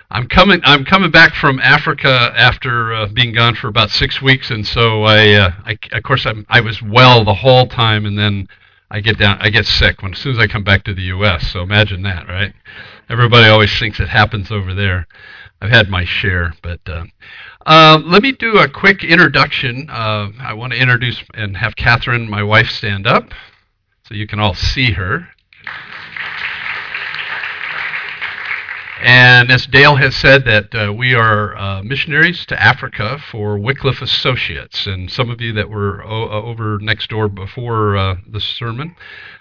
I'm coming back from Africa after being gone for about 6 weeks, and so of course, I was well the whole time, and then I get sick as soon as I come back to the U.S. So imagine that, right? Everybody always thinks it happens over there. I've had my share, but let me do a quick introduction. I want to introduce and have Catherine, my wife, stand up so you can all see her. And as Dale has said, that we are missionaries to Africa for Wycliffe Associates, and some of you that were over next door before the sermon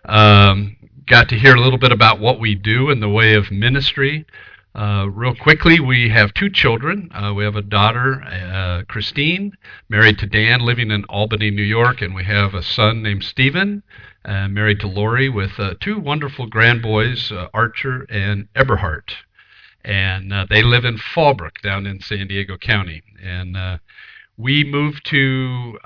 got to hear a little bit about what we do in the way of ministry. Real quickly, we have two children. We have a daughter, Christine, married to Dan, living in Albany, New York, and we have a son named Stephen, married to Lori, with two wonderful grandboys, Archer and Eberhard. And they live in Fallbrook, down in San Diego County. And we moved to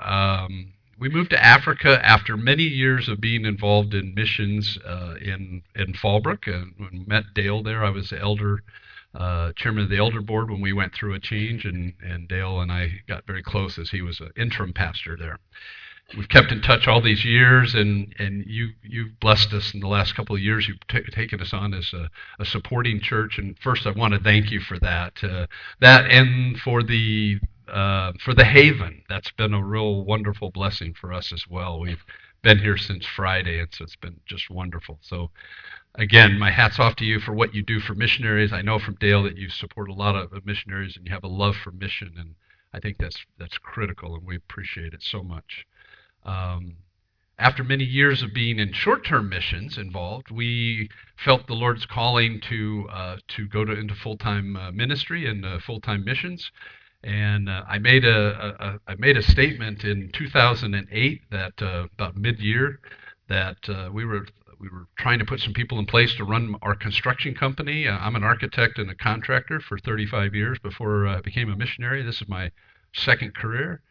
Africa after many years of being involved in missions in Fallbrook. And when we met Dale there, I was the elder chairman of the elder board when we went through a change, and Dale and I got very close as he was an interim pastor there. We've kept in touch all these years, and you've blessed us in the last couple of years. You've taken us on as a supporting church, and first I want to thank you for that. That and for the Haven. That's been a real wonderful blessing for us as well. We've been here since Friday, and so it's been just wonderful. So again, my hat's off to you for what you do for missionaries. I know from Dale that you support a lot of missionaries, and you have a love for mission, and I think that's critical, and we appreciate it so much. After many years of being in short-term missions involved, we felt the Lord's calling to go into full-time ministry and full-time missions. And I made a statement in 2008 that about mid-year that we were trying to put some people in place to run our construction company. I'm an architect and a contractor for 35 years before I became a missionary. This is my second career.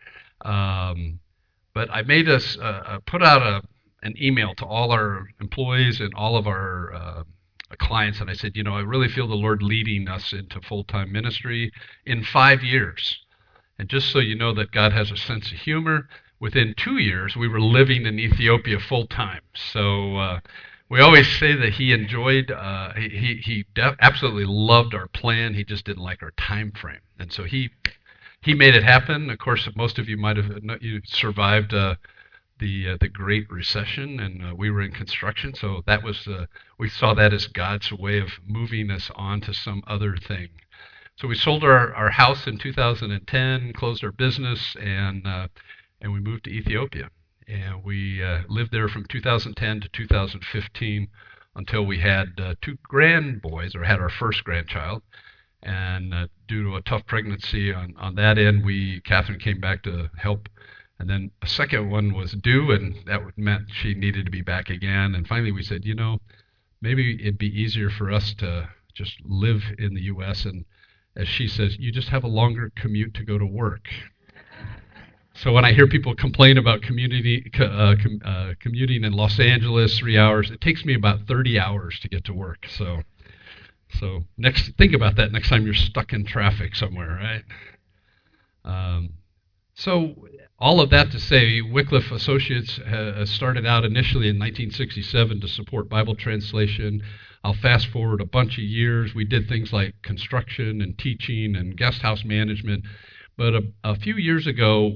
But I made us put out an email to all our employees and all of our clients, and I said, I really feel the Lord leading us into full-time ministry in 5 years. And just so you know that God has a sense of humor, within 2 years we were living in Ethiopia full-time. So we always say that he enjoyed, he absolutely loved our plan. He just didn't like our time frame, and so he made it happen. Of course, most of you might have survived the Great Recession, and we were in construction, so that was we saw that as God's way of moving us on to some other thing. So we sold our house in 2010, closed our business, and we moved to Ethiopia. And we lived there from 2010 to 2015 until we had two grandboys, or had our first grandchild. And due to a tough pregnancy on that end, Catherine came back to help. And then a second one was due, and that meant she needed to be back again. And finally we said, maybe it'd be easier for us to just live in the U.S. And as she says, you just have a longer commute to go to work. So when I hear people complain about commuting in Los Angeles 3 hours, it takes me about 30 hours to get to work. So think about that next time you're stuck in traffic somewhere, right? So all of that to say, Wycliffe Associates started out initially in 1967 to support Bible translation. I'll fast forward a bunch of years. We did things like construction and teaching and guest house management. But a few years ago,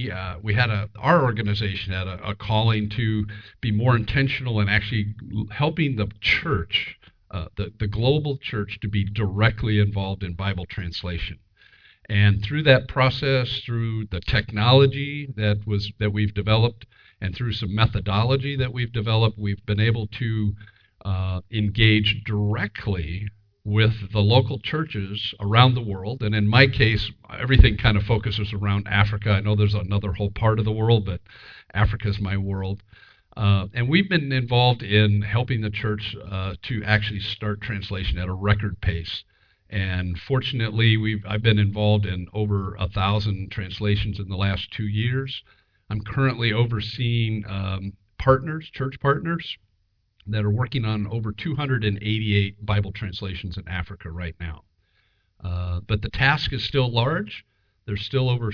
our organization had a calling to be more intentional in actually helping the church, the global church, to be directly involved in Bible translation. And through that process, through the technology that we've developed, and through some methodology that we've developed, we've been able to engage directly with the local churches around the world. And in my case, everything kind of focuses around Africa. I know there's another whole part of the world, but Africa is my world. And we've been involved in helping the church to actually start translation at a record pace. And fortunately, I've been involved in over 1,000 translations in the last 2 years. I'm currently overseeing church partners, that are working on over 288 Bible translations in Africa right now. But the task is still large. There's still over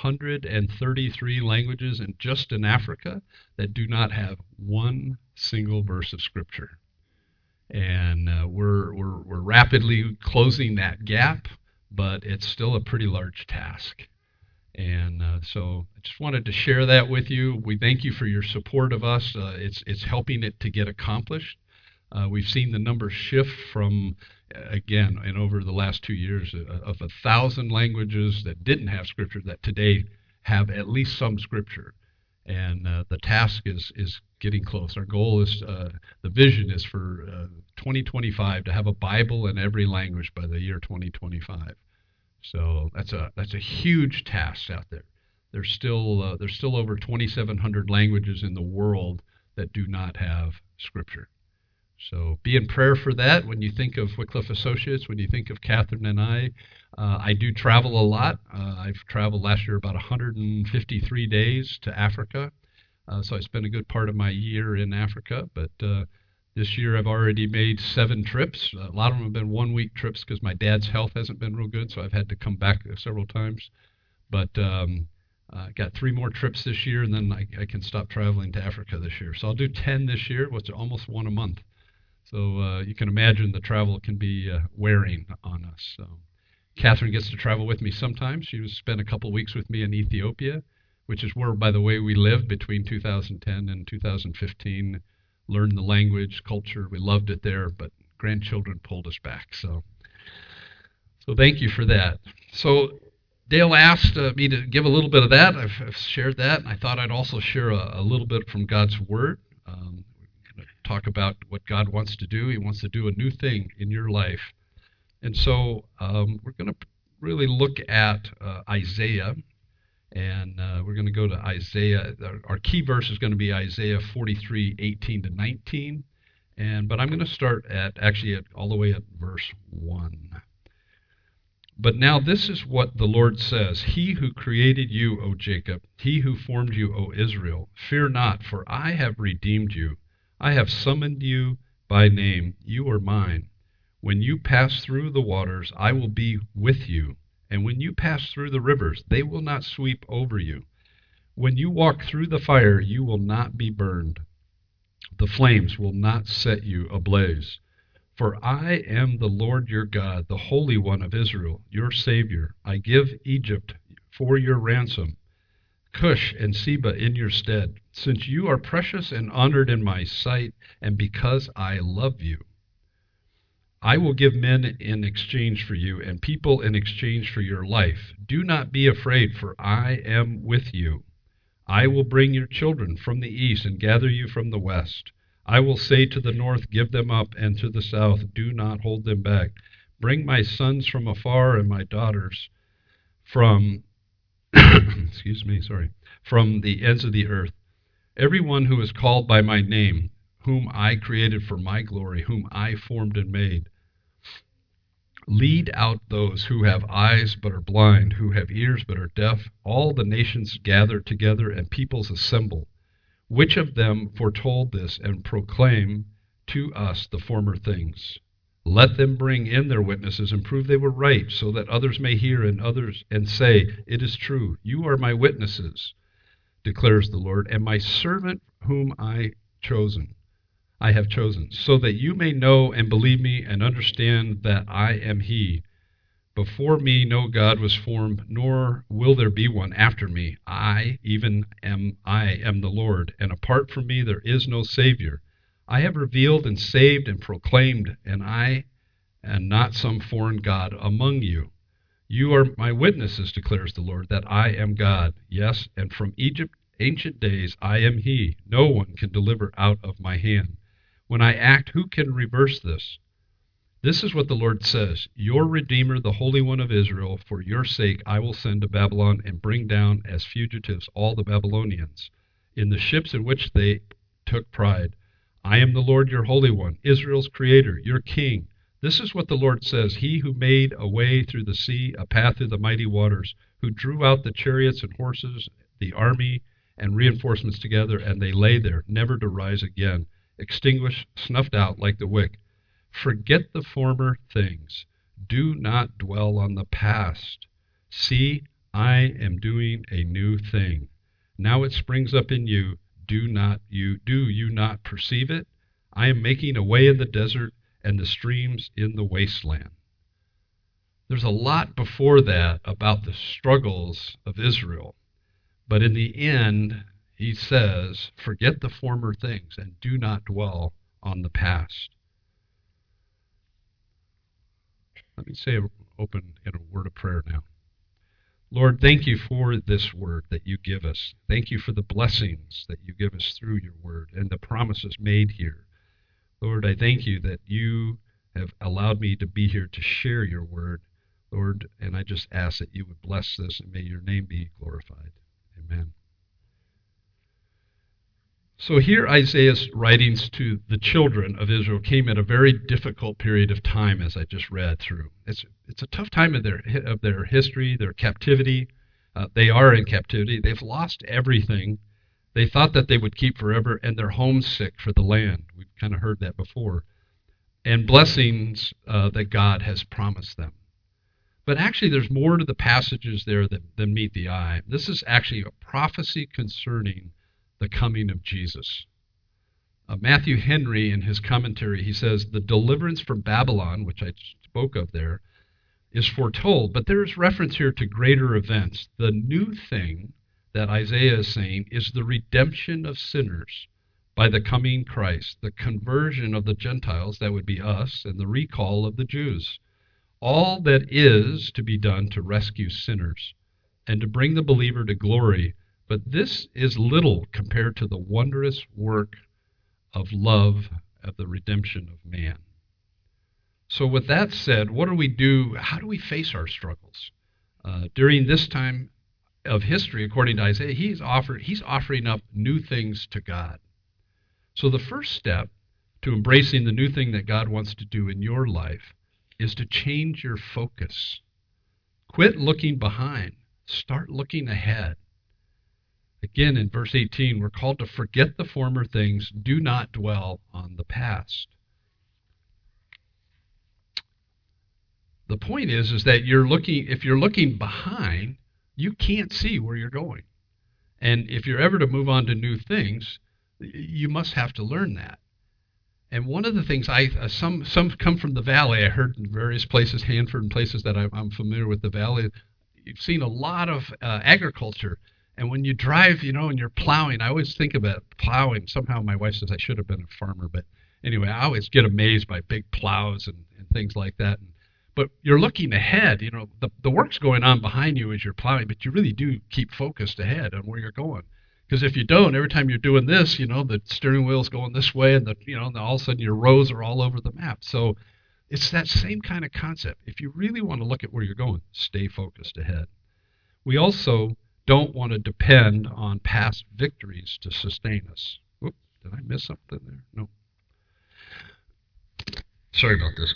633 languages just in Africa that do not have one single verse of Scripture. And we're rapidly closing that gap, but it's still a pretty large task. And so I just wanted to share that with you. We thank you for your support of us. It's helping it to get accomplished. We've seen the numbers shift from, again, and over the last 2 years, of 1,000 languages that didn't have Scripture that today have at least some Scripture. And the task is getting close. Our goal is, the vision is for 2025 to have a Bible in every language by the year 2025. So that's a huge task out there. There's still over 2,700 languages in the world that do not have Scripture. So be in prayer for that. When you think of Wycliffe Associates, when you think of Catherine and I do travel a lot. I've traveled last year about 153 days to Africa. So I spent a good part of my year in Africa. But this year I've already made 7 trips. A lot of them have been 1-week trips because my dad's health hasn't been real good, so I've had to come back several times. But I got 3 more trips this year, and then I can stop traveling to Africa this year. So I'll do 10 this year, which is almost 1 a month. So you can imagine the travel can be wearing on us. So Catherine gets to travel with me sometimes. She spent a couple weeks with me in Ethiopia, which is where, by the way, we lived between 2010 and 2015. Learned the language, culture. We loved it there, but grandchildren pulled us back. So thank you for that. So Dale asked me to give a little bit of that. I've shared that, and I thought I'd also share a little bit from God's Word. Talk about what God wants to do. He wants to do a new thing in your life. And so we're going to really look at Isaiah, and we're going to go to Isaiah. Our key verse is going to be Isaiah 43, 18 to 19. But I'm going to start all the way at verse 1. But now this is what the Lord says, He who created you, O Jacob, He who formed you, O Israel, fear not, for I have redeemed you. I have summoned you by name. You are mine. When you pass through the waters, I will be with you. And when you pass through the rivers, they will not sweep over you. When you walk through the fire, you will not be burned. The flames will not set you ablaze. For I am the Lord your God, the Holy One of Israel, your Savior. I give Egypt for your ransom, Cush and Seba in your stead, since you are precious and honored in my sight, and because I love you. I will give men in exchange for you, and people in exchange for your life. Do not be afraid, for I am with you. I will bring your children from the east and gather you from the west. I will say to the north, give them up, and to the south, do not hold them back. Bring my sons from afar and my daughters from from the ends of the earth. Everyone who is called by my name, whom I created for my glory, whom I formed and made. Lead out those who have eyes but are blind, who have ears but are deaf. All the nations gather together and peoples assemble. Which of them foretold this and proclaim to us the former things? Let them bring in their witnesses and prove they were right, so that others may hear and say, it is true. You are my witnesses, declares the Lord, and my servant whom I have chosen, so that you may know and believe me and understand that I am He. Before me no God was formed, nor will there be one after me. I am the Lord, and apart from me there is no Savior. I have revealed and saved and proclaimed, and I am not some foreign God among you. You are my witnesses, declares the Lord, that I am God. Yes, and from Egypt, ancient days, I am He. No one can deliver out of my hand. When I act, who can reverse this? This is what the Lord says, your Redeemer, the Holy One of Israel. For your sake I will send to Babylon and bring down as fugitives all the Babylonians, in the ships in which they took pride. I am the Lord your Holy One, Israel's Creator, your King. This is what the Lord says, He who made a way through the sea, a path through the mighty waters, who drew out the chariots and horses, the army and reinforcements together, and they lay there, never to rise again, extinguished, snuffed out like the wick. Forget the former things. Do not dwell on the past. See, I am doing a new thing. Now it springs up in you. Do you not perceive it? I am making a way in the desert and the streams in the wasteland. There's a lot before that about the struggles of Israel. But in the end, he says, forget the former things and do not dwell on the past. Let me open in a word of prayer now. Lord, thank you for this word that you give us. Thank you for the blessings that you give us through your word and the promises made here. Lord, I thank you that you have allowed me to be here to share your word, Lord, and I just ask that you would bless this and may your name be glorified. Amen. So here Isaiah's writings to the children of Israel came at a very difficult period of time, as I just read through. It's a tough time of their history, their captivity. They are in captivity. They've lost everything they thought that they would keep forever, and they're homesick for the land. We've kind of heard that before. And blessings that God has promised them. But actually, there's more to the passages there than meet the eye. This is actually a prophecy concerning the coming of Jesus. Matthew Henry, in his commentary, he says, the deliverance from Babylon, which I spoke of there, is foretold, but there is reference here to greater events. The new thing that Isaiah is saying is the redemption of sinners by the coming Christ, the conversion of the Gentiles, that would be us, and the recall of the Jews. All that is to be done to rescue sinners and to bring the believer to glory. But this is little compared to the wondrous work of love of the redemption of man. So with that said, what do we do? How do we face our struggles? During this time of history, according to Isaiah, he's offering up new things to God. So the first step to embracing the new thing that God wants to do in your life is to change your focus. Quit looking behind. Start looking ahead. Again, in verse 18, we're called to forget the former things. Do not dwell on the past. The point is that if you're looking behind, you can't see where you're going. And if you're ever to move on to new things, you must have to learn that. And one of the things some come from the valley. I heard in various places, Hanford and places that I'm familiar with the valley. You've seen a lot of agriculture. And when you drive, and you're plowing, I always think about plowing. Somehow my wife says I should have been a farmer. But anyway, I always get amazed by big plows and things like that. But you're looking ahead. The work's going on behind you as you're plowing, but you really do keep focused ahead on where you're going. Because if you don't, every time you're doing this, the steering wheel's going this way, and and all of a sudden your rows are all over the map. So it's that same kind of concept. If you really want to look at where you're going, stay focused ahead. We also don't want to depend on past victories to sustain us. Whoop, did I miss something there? No. Sorry about this.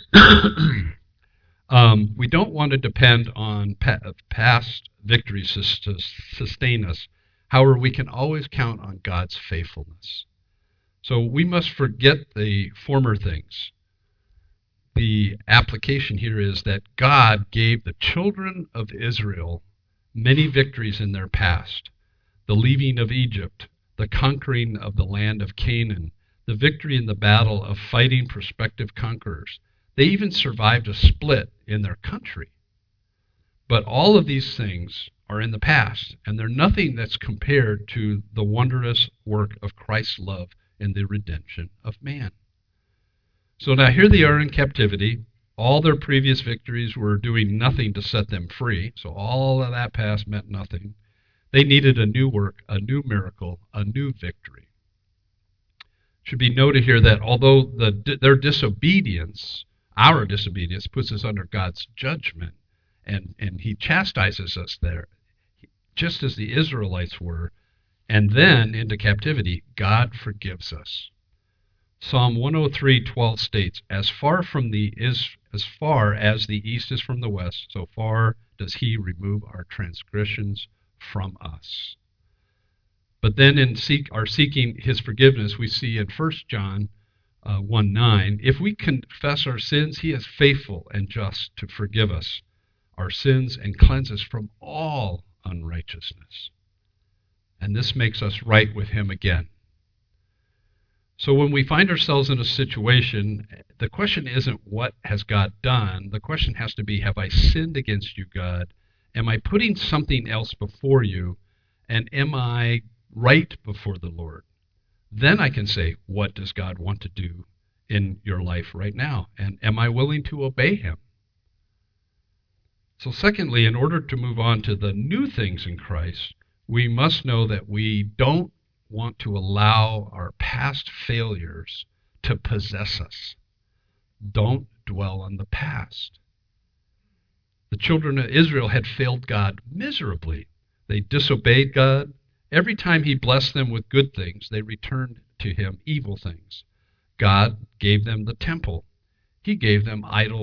We don't want to depend on past victories to sustain us. However, we can always count on God's faithfulness. So we must forget the former things. The application here is that God gave the children of Israel many victories in their past. The leaving of Egypt, the conquering of the land of Canaan, the victory in the battle of fighting prospective conquerors. They even survived a split in their country. But all of these things are in the past, and they're nothing that's compared to the wondrous work of Christ's love in the redemption of man. So now here they are in captivity. All their previous victories were doing nothing to set them free, so all of that past meant nothing. They needed a new work, a new miracle, a new victory. It should be noted here that although their disobedience, our disobedience, puts us under God's judgment, and he chastises us there, just as the Israelites were, and then into captivity, God forgives us. Psalm 103:12 states, as far as the east is from the west, so far does he remove our transgressions from us. But then in seeking his forgiveness, we see in 1 John 1:9, if we confess our sins, he is faithful and just to forgive us our sins and cleanse us from all unrighteousness. And this makes us right with him again. So when we find ourselves in a situation, the question isn't what has God done? The question has to be, have I sinned against you, God? Am I putting something else before you? And am I right before the Lord? Then I can say, what does God want to do in your life right now? And am I willing to obey him? So secondly, in order to move on to the new things in Christ, we must know that we don't want to allow our past failures to possess us. Don't dwell on the past. The children of Israel had failed God miserably. They disobeyed God. Every time he blessed them with good things, they returned to him evil things. God gave them the temple. He gave them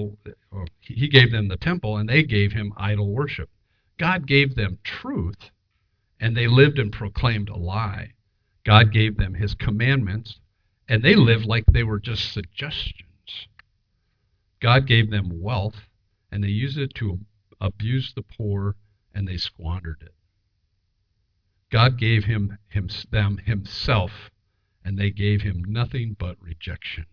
the temple, and they gave him idol worship. God gave them truth, and they lived and proclaimed a lie. God gave them his commandments, and they lived like they were just suggestions. God gave them wealth, and they used it to abuse the poor, and they squandered it. God gave them himself, and they gave him nothing but rejection.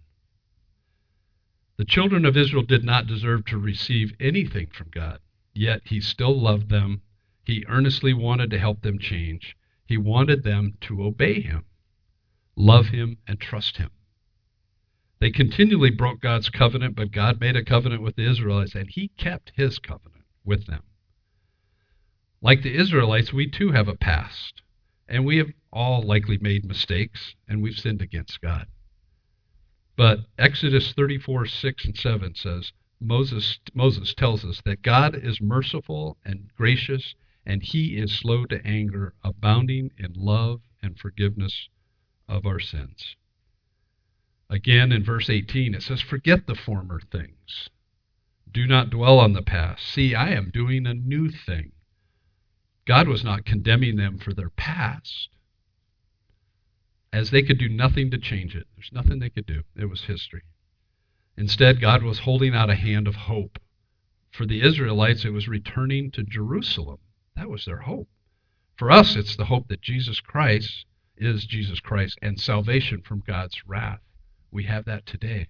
The children of Israel did not deserve to receive anything from God, yet he still loved them. He earnestly wanted to help them change. He wanted them to obey him, love him, and trust him. They continually broke God's covenant, but God made a covenant with the Israelites, and he kept his covenant with them. Like the Israelites, we too have a past, and we have all likely made mistakes, and we've sinned against God. But Exodus 34:6-7 says, Moses tells us that God is merciful and gracious, and he is slow to anger, abounding in love and forgiveness of our sins. Again, in verse 18, it says, forget the former things. Do not dwell on the past. See, I am doing a new thing. God was not condemning them for their past, as they could do nothing to change it. There's nothing they could do. It was history. Instead, God was holding out a hand of hope. For the Israelites, it was returning to Jerusalem. That was their hope. For us, it's the hope that Jesus Christ is Jesus Christ and salvation from God's wrath. We have that today.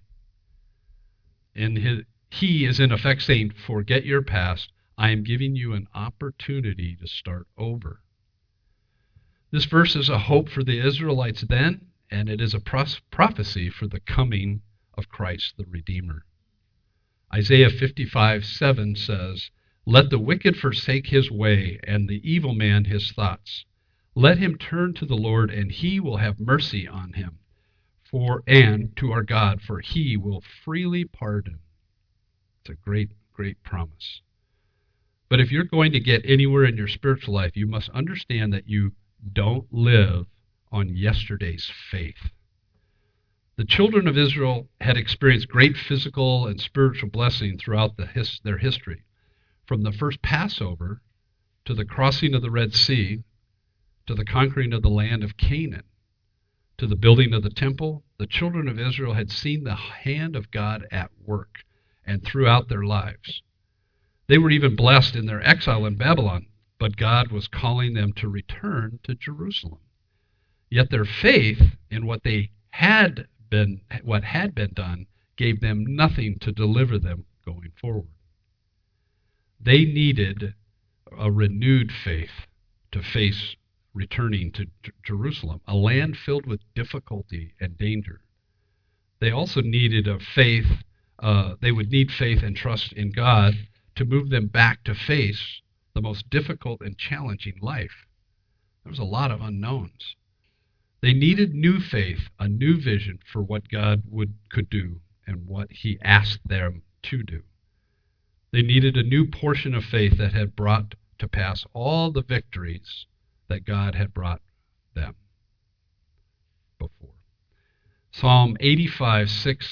He is in effect saying, forget your past. I am giving you an opportunity to start over. This verse is a hope for the Israelites then, and it is a prophecy for the coming of Christ the Redeemer. Isaiah 55:7 says, let the wicked forsake his way, and the evil man his thoughts. Let him turn to the Lord, and he will have mercy on him, and to our God, for he will freely pardon. It's a great, great promise. But if you're going to get anywhere in your spiritual life, you must understand that you don't live on yesterday's faith. The children of Israel had experienced great physical and spiritual blessing throughout their history. From the first Passover to the crossing of the Red Sea, to the conquering of the land of Canaan, to the building of the temple, the children of Israel had seen the hand of God at work and throughout their lives. They were even blessed in their exile in Babylon, but God was calling them to return to Jerusalem. Yet their faith in what had been done gave them nothing to deliver them going forward. They needed a renewed faith to face returning to Jerusalem, a land filled with difficulty and danger. They also needed they would need faith and trust in God to move them back to face the most difficult and challenging life. There was a lot of unknowns. They needed new faith, a new vision for what God could do and what he asked them to do. They needed a new portion of faith that had brought to pass all the victories that God had brought them before. Psalm 85,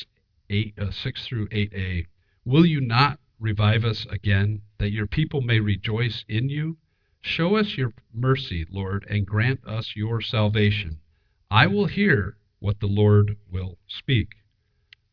6-8a. Will you not revive us again, that your people may rejoice in you? Show us your mercy, Lord, and grant us your salvation. I will hear what the Lord will speak.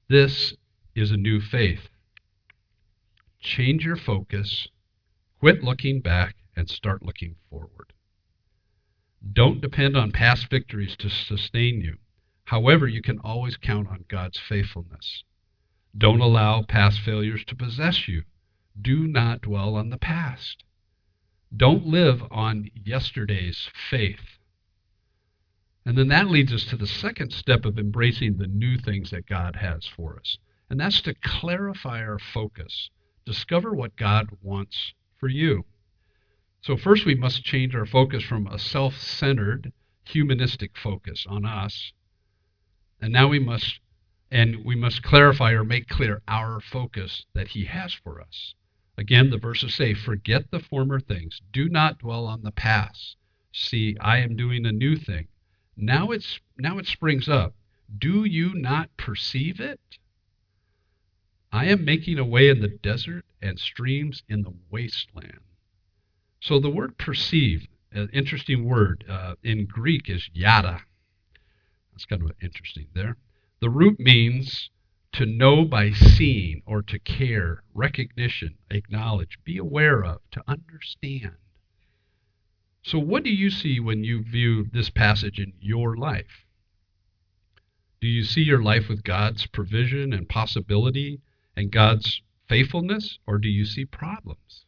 This is a new faith. Change your focus, quit looking back, and start looking forward. Don't depend on past victories to sustain you. However, you can always count on God's faithfulness. Don't allow past failures to possess you. Do not dwell on the past. Don't live on yesterday's faith. And then that leads us to the second step of embracing the new things that God has for us. And that's to clarify our focus. Discover what God wants for you. So first we must change our focus from a self-centered, humanistic focus on us. And now we must clarify or make clear our focus that he has for us. Again, the verses say, forget the former things. Do not dwell on the past. See, I am doing a new thing. Now it springs up. Do you not perceive it? I am making a way in the desert and streams in the wasteland. So the word perceive, an interesting word in Greek is yada. That's kind of interesting there. The root means to know by seeing or to care, recognition, acknowledge, be aware of, to understand. So what do you see when you view this passage in your life? Do you see your life with God's provision and possibility and God's faithfulness, or do you see problems?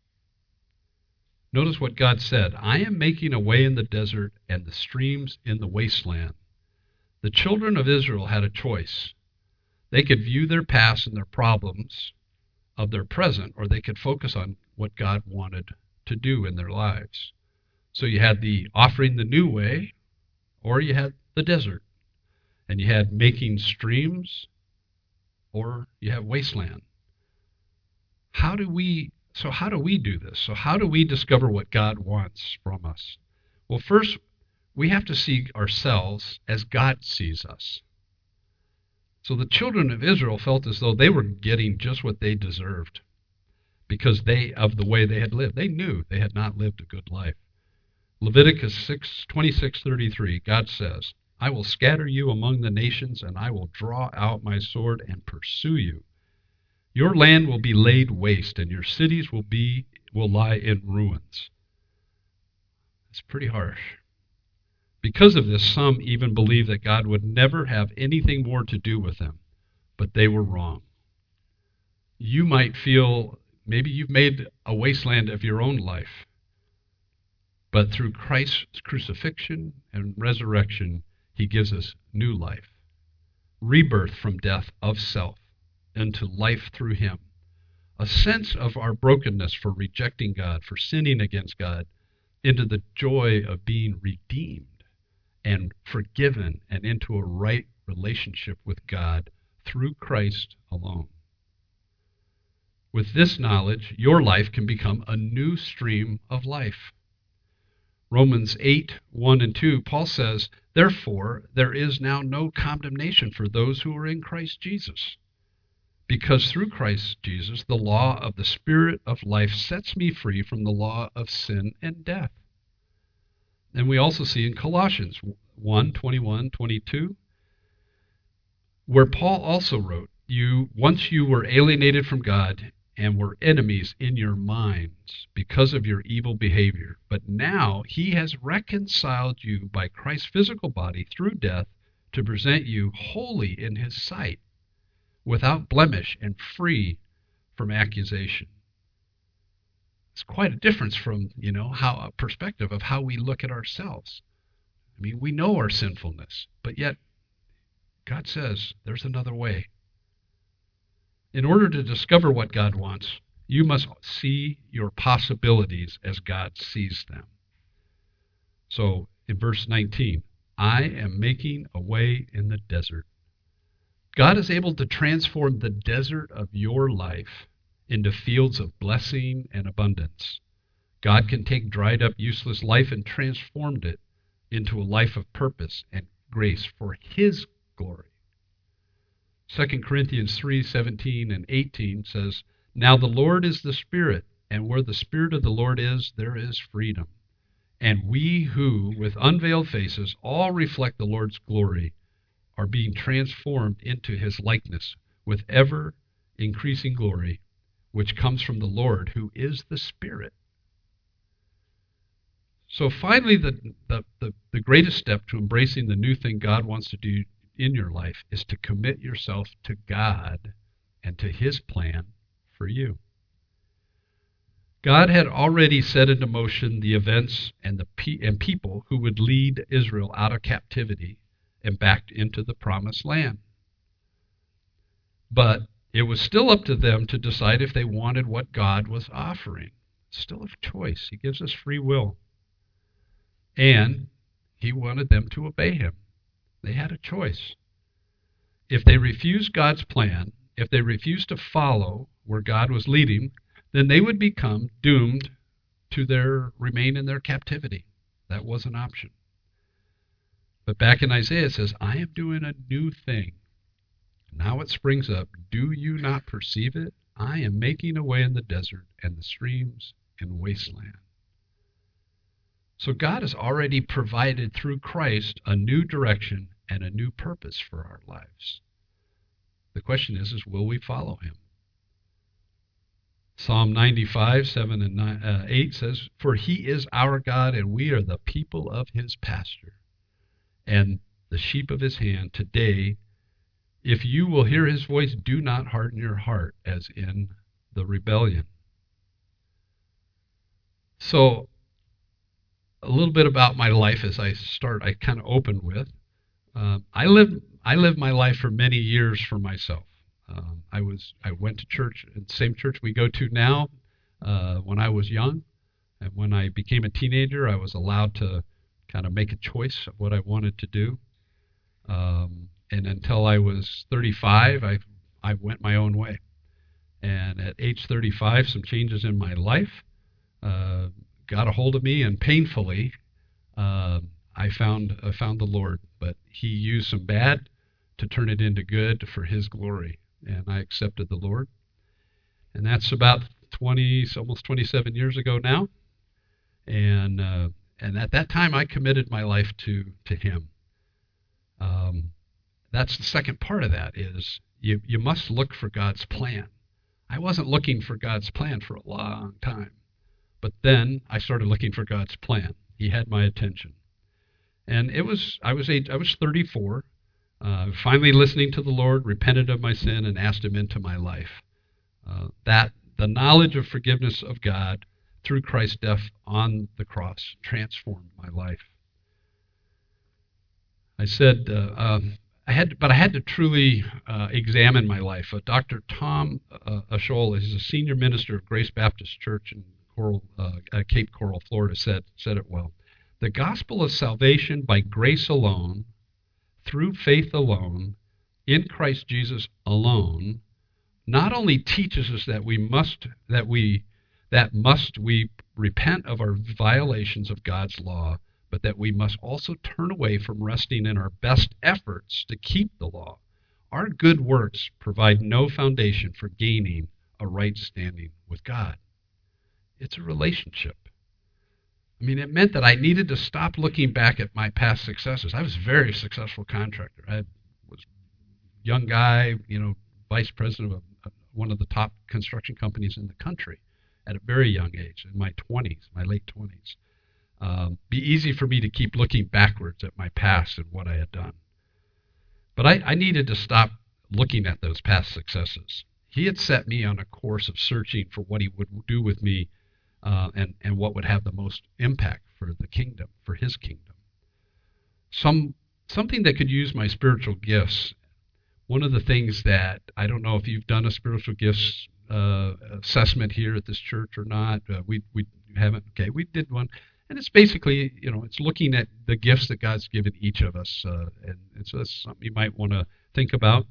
Notice what God said, I am making a way in the desert and the streams in the wasteland. The children of Israel had a choice. They could view their past and their problems of their present, or they could focus on what God wanted to do in their lives. So you had the offering the new way, or you had the desert. And you had making streams, or you have wasteland. How do we do this? So how do we discover what God wants from us? Well, first, we have to see ourselves as God sees us. So the children of Israel felt as though they were getting just what they deserved because of the way they had lived. They knew they had not lived a good life. Leviticus 26:33, God says, I will scatter you among the nations, and I will draw out my sword and pursue you. Your land will be laid waste, and your cities will lie in ruins. It's pretty harsh. Because of this, some even believe that God would never have anything more to do with them, but they were wrong. You might feel maybe you've made a wasteland of your own life, but through Christ's crucifixion and resurrection, he gives us new life, rebirth from death of self into life through him, a sense of our brokenness for rejecting God, for sinning against God, into the joy of being redeemed and forgiven and into a right relationship with God through Christ alone. With this knowledge, your life can become a new stream of life. Romans 8:1-2, Paul says, therefore, there is now no condemnation for those who are in Christ Jesus. Because through Christ Jesus, the law of the Spirit of life sets me free from the law of sin and death. And we also see in Colossians 1:21-22, where Paul also wrote, once you were alienated from God and were enemies in your minds because of your evil behavior. But now he has reconciled you by Christ's physical body through death to present you holy in his sight, without blemish and free from accusation. It's quite a difference from, a perspective of how we look at ourselves. I mean, we know our sinfulness, but yet God says there's another way. In order to discover what God wants, you must see your possibilities as God sees them. So in verse 19, I am making a way in the desert. God is able to transform the desert of your life into fields of blessing and abundance. God can take dried up, useless life and transform it into a life of purpose and grace for his glory. 2 Corinthians 3:17-18 says, now the Lord is the Spirit, and where the Spirit of the Lord is, there is freedom. And we who, with unveiled faces, all reflect the Lord's glory, are being transformed into his likeness with ever increasing glory, which comes from the Lord, who is the Spirit. So finally, the greatest step to embracing the new thing God wants to do in your life is to commit yourself to God and to his plan for you. God had already set into motion the events and people who would lead Israel out of captivity and back into the promised land. But it was still up to them to decide if they wanted what God was offering. Still a choice. He gives us free will. And he wanted them to obey him. They had a choice. If they refused God's plan, if they refused to follow where God was leading, then they would become doomed to remain in their captivity. That was an option. But back in Isaiah it says, I am doing a new thing. Now it springs up. Do you not perceive it? I am making a way in the desert and the streams in wasteland. So God has already provided through Christ a new direction and a new purpose for our lives. The question is will we follow him? Psalm 95, 7 and 8 says, For he is our God, and we are the people of his pasture, and the sheep of his hand. Today, if you will hear his voice, do not harden your heart as in the rebellion. So, a little bit about my life as I kind of opened with. I lived my life for many years for myself. I went to church, the same church we go to now, when I was young. And when I became a teenager, I was allowed to kind of make a choice of what I wanted to do. And until I was 35, I went my own way. And at age 35, some changes in my life got a hold of me, and painfully, I found the Lord. But he used some bad to turn it into good for his glory. And I accepted the Lord. And that's about almost 27 years ago now. And at that time, I committed my life to him. That's the second part of that is you must look for God's plan. I wasn't looking for God's plan for a long time. But then I started looking for God's plan. He had my attention. And I was 34, finally listening to the Lord, repented of my sin, and asked him into my life. That the knowledge of forgiveness of God through Christ's death on the cross transformed my life. I said, I had to truly examine my life. Dr. Tom Ashola, he's a senior minister of Grace Baptist Church in Cape Coral, Florida, said it well. The gospel of salvation by grace alone, through faith alone, in Christ Jesus alone, not only teaches us that we must repent of our violations of God's law, but that we must also turn away from resting in our best efforts to keep the law. Our good works provide no foundation for gaining a right standing with God. It's a relationship. I mean, it meant that I needed to stop looking back at my past successes. I was a very successful contractor. I was a young guy, vice president of one of the top construction companies in the country at a very young age, in my late 20s. Be easy for me to keep looking backwards at my past and what I had done. But I needed to stop looking at those past successes. He had set me on a course of searching for what he would do with me and what would have the most impact for the kingdom, for his kingdom. Something that could use my spiritual gifts. One of the things that, I don't know if you've done a spiritual gifts assessment here at this church or not. We haven't. Okay, we did one. And it's basically, it's looking at the gifts that God's given each of us. And so that's something you might want to think about.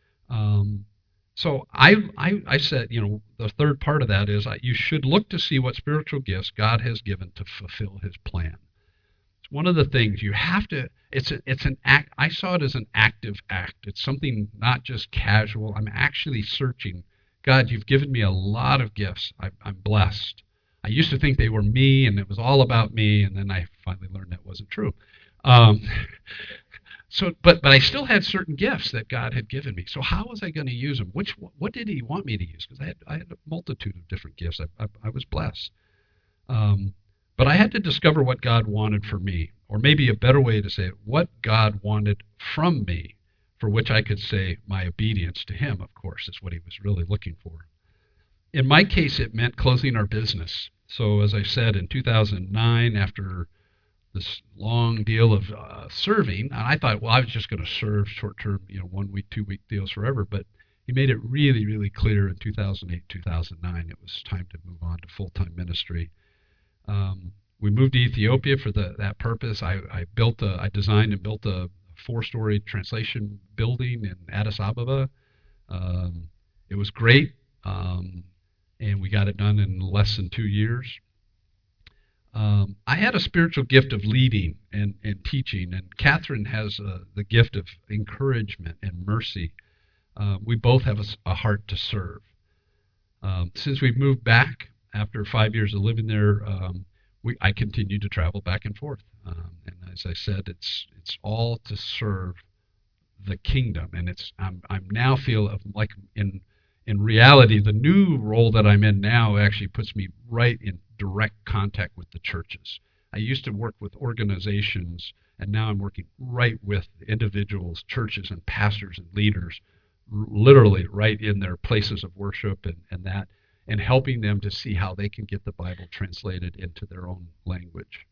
So I said, the third part of that is you should look to see what spiritual gifts God has given to fulfill his plan. It's one of the things you have to, it's an act. I saw it as an active act. It's something not just casual. I'm actually searching. God, you've given me a lot of gifts. I'm blessed. I used to think they were me and it was all about me, and then I finally learned that wasn't true. but I still had certain gifts that God had given me. So how was I going to use them? What did He want me to use? Because I had a multitude of different gifts. I was blessed. Um, but I had to discover what God wanted for me, or maybe a better way to say it, what God wanted from me, for which I could say my obedience to Him, of course, is what He was really looking for. In my case, it meant closing our business. So, as I said, in 2009, after this long deal of serving, and I thought, well, I was just going to serve short-term, 1 week, 2 week deals forever. But He made it really, really clear in 2008, 2009, it was time to move on to full-time ministry. We moved to Ethiopia for that purpose. I designed and built a 4-story translation building in Addis Ababa. It was great, and we got it done in less than 2 years. I had a spiritual gift of leading and teaching, and Catherine has the gift of encouragement and mercy. We both have a heart to serve. Since we've moved back after 5 years of living there, I continue to travel back and forth. And as I said, it's all to serve the kingdom, and I'm now feel like in reality, the new role that I'm in now actually puts me right in direct contact with the churches. I used to work with organizations, and now I'm working right with individuals, churches, and pastors and leaders, literally right in their places of worship and helping them to see how they can get the Bible translated into their own language.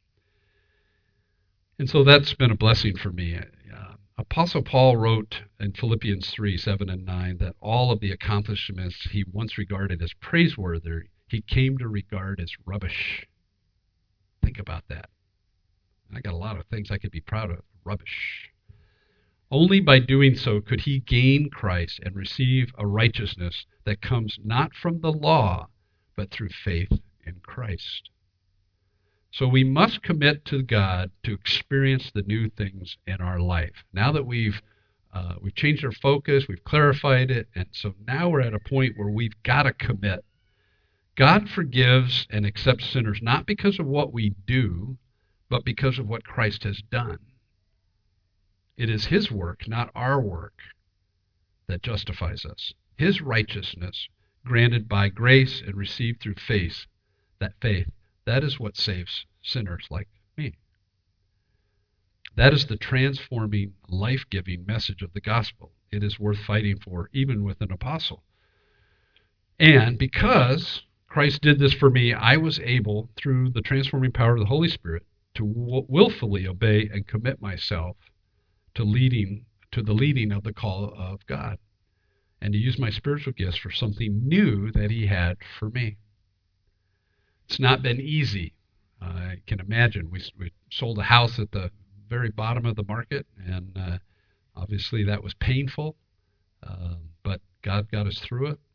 And so that's been a blessing for me. Apostle Paul wrote in Philippians 3, 7 and 9 that all of the accomplishments he once regarded as praiseworthy, he came to regard as rubbish. Think about that. I got a lot of things I could be proud of. Rubbish. Only by doing so could he gain Christ and receive a righteousness that comes not from the law, but through faith in Christ. So we must commit to God to experience the new things in our life. Now that we've changed our focus, we've clarified it, and so now we're at a point where we've got to commit. God forgives and accepts sinners not because of what we do, but because of what Christ has done. It is His work, not our work, that justifies us. His righteousness, granted by grace and received through faith, that is what saves sinners like me. That is the transforming, life-giving message of the gospel. It is worth fighting for, even with an apostle. And because Christ did this for me, I was able, through the transforming power of the Holy Spirit, to willfully obey and commit myself to the leading of the call of God, and to use my spiritual gifts for something new that He had for me. It's not been easy. I can imagine. We sold a house at the very bottom of the market, and obviously that was painful, but God got us through it.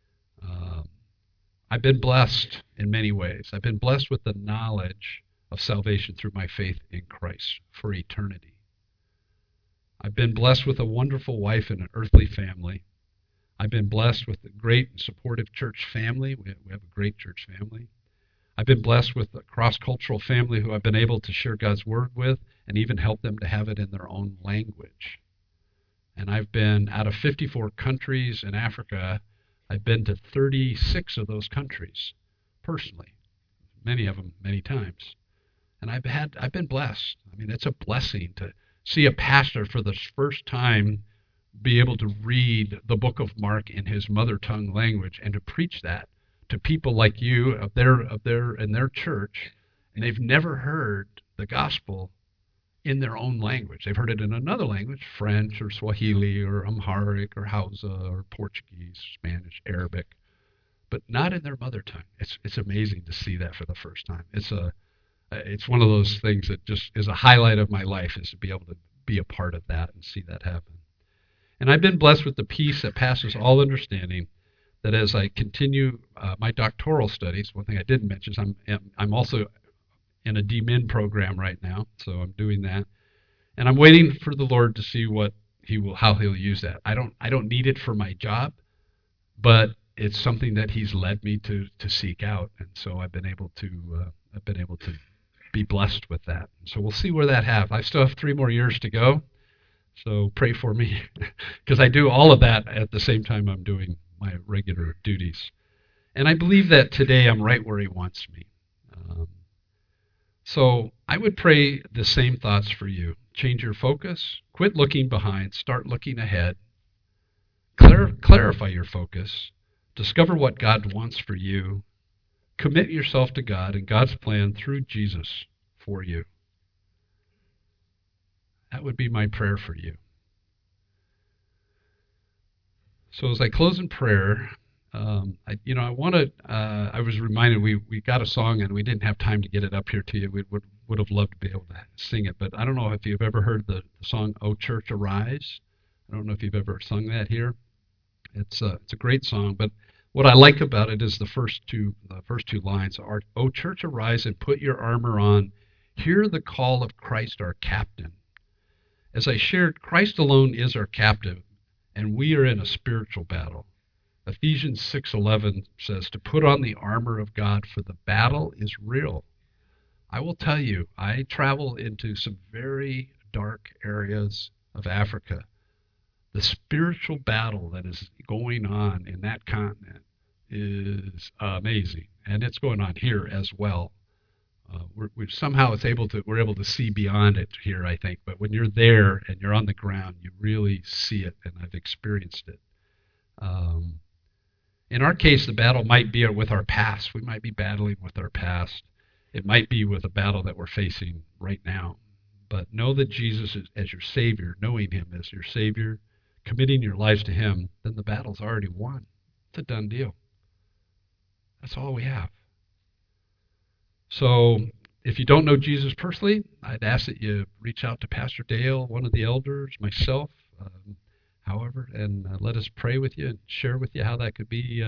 I've been blessed in many ways. I've been blessed with the knowledge of salvation through my faith in Christ for eternity. I've been blessed with a wonderful wife and an earthly family. I've been blessed with a great and supportive church family. We have a great church family. I've been blessed with a cross-cultural family who I've been able to share God's Word with and even help them to have it in their own language. And I've been out of 54 countries in Africa. I've been to 36 of those countries personally, many of them many times. And I've been blessed. I mean, it's a blessing to see a pastor for the first time be able to read the book of Mark in his mother tongue language and to preach that to people like you in their church, and they've never heard the gospel in their own language. They've heard it in another language, French or Swahili or Amharic or Hausa or Portuguese, Spanish, Arabic, but not in their mother tongue. It's amazing to see that for the first time. It's one of those things that just is a highlight of my life, is to be able to be a part of that and see that happen. And I've been blessed with the peace that passes all understanding, that as I continue my doctoral studies, one thing I didn't mention is I'm also in a DMin program right now, so I'm doing that, and I'm waiting for the Lord to see how He'll use that. I don't need it for my job, but it's something that He's led me to seek out, and so I've been able to be blessed with that. So we'll see where that happens. I still have 3 more years to go. So pray for me because I do all of that at the same time I'm doing my regular duties. And I believe that today I'm right where He wants me. Um, so I would pray the same thoughts for you. Change your focus, quit looking behind, start looking ahead, clarify your focus, discover what God wants for you, commit yourself to God and God's plan through Jesus for you. That would be my prayer for you. So as I close in prayer, I wanted. I was reminded we got a song and we didn't have time to get it up here to you. We would have loved to be able to sing it, but I don't know if you've ever heard the song "O Church Arise." I don't know if you've ever sung that here. It's a great song, but what I like about it is the first two lines are, "O Church, arise and put your armor on. Hear the call of Christ our captain." As I shared, Christ alone is our captive, and we are in a spiritual battle. Ephesians 6:11 says to put on the armor of God, for the battle is real. I will tell you, I travel into some very dark areas of Africa. The spiritual battle that is going on in that continent is amazing, and it's going on here as well. We're able to see beyond it here, I think. But when you're there and you're on the ground, you really see it, and I've experienced it. Um, in our case, the battle might be with our past. We might be battling with our past. It might be with a battle that we're facing right now. But know that Jesus is as your Savior, knowing Him as your Savior, committing your lives to Him, then the battle's already won. It's a done deal. That's all we have. So if you don't know Jesus personally, I'd ask that you reach out to Pastor Dale, one of the elders, myself, however, and let us pray with you and share with you how that could be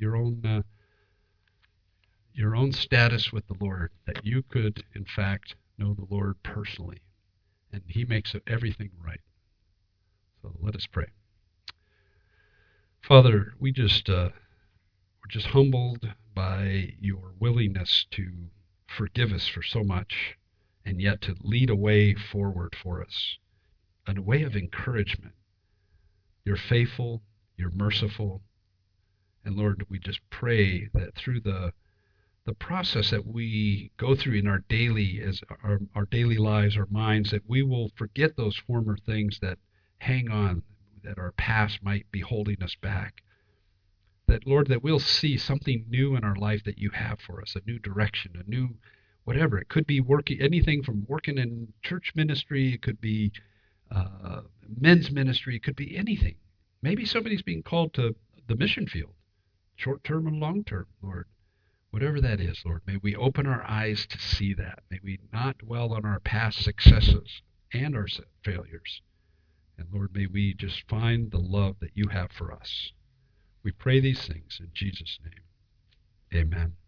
your own status with the Lord, that you could, in fact, know the Lord personally, and He makes everything right. So let us pray. Father, we're just humbled by your willingness to forgive us for so much, and yet to lead a way forward for us, and a way of encouragement. You're faithful, you're merciful, and Lord, we just pray that through the process that we go through in our daily lives, our minds, that we will forget those former things that hang on, that our past might be holding us back. That, Lord, that we'll see something new in our life that you have for us, a new direction, a new whatever. It could be working, anything from working in church ministry, it could be uh, men's ministry, it could be anything. Maybe somebody's being called to the mission field, short term and long term, Lord. Whatever that is, Lord, may we open our eyes to see that. May we not dwell on our past successes and our failures. And Lord, may we just find the love that you have for us. We pray these things in Jesus' name. Amen.